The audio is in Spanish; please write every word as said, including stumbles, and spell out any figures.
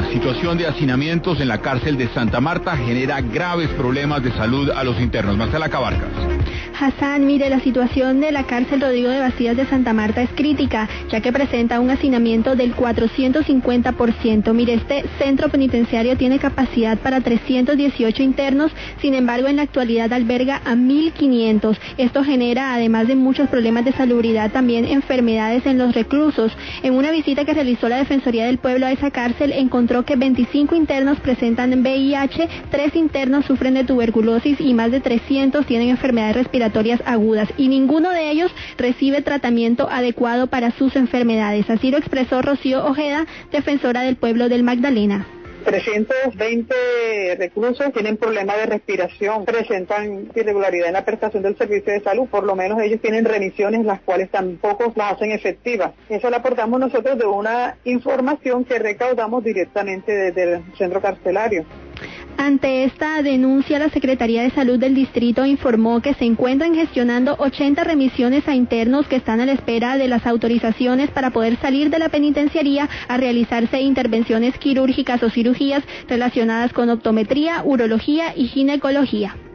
La situación de hacinamientos en la cárcel de Santa Marta genera graves problemas de salud a los internos. Marcela Cabarcas. Hassan, mire, la situación de la cárcel Rodrigo de Bastías de Santa Marta es crítica, ya que presenta un hacinamiento del cuatrocientos cincuenta por ciento. Mire, este centro penitenciario tiene capacidad para trescientos dieciocho internos, sin embargo, en la actualidad alberga a mil quinientos. Esto genera, además de muchos problemas de salubridad, también enfermedades en los reclusos. En una visita que realizó la Defensoría del Pueblo a esa cárcel, encontró que veinticinco internos presentan V I H, tres internos sufren de tuberculosis y más de trescientos tienen enfermedades respiratorias agudas, y ninguno de ellos recibe tratamiento adecuado para sus enfermedades. Así lo expresó Rocío Ojeda, defensora del pueblo del Magdalena. trescientos veinte reclusos tienen problemas de respiración, presentan irregularidad en la prestación del servicio de salud, por lo menos ellos tienen remisiones las cuales tampoco las hacen efectivas. Eso lo aportamos nosotros de una información que recaudamos directamente desde el centro carcelario. Ante esta denuncia, la Secretaría de Salud del distrito informó que se encuentran gestionando ochenta remisiones a internos que están a la espera de las autorizaciones para poder salir de la penitenciaría a realizarse intervenciones quirúrgicas o cirugías relacionadas con optometría, urología y ginecología.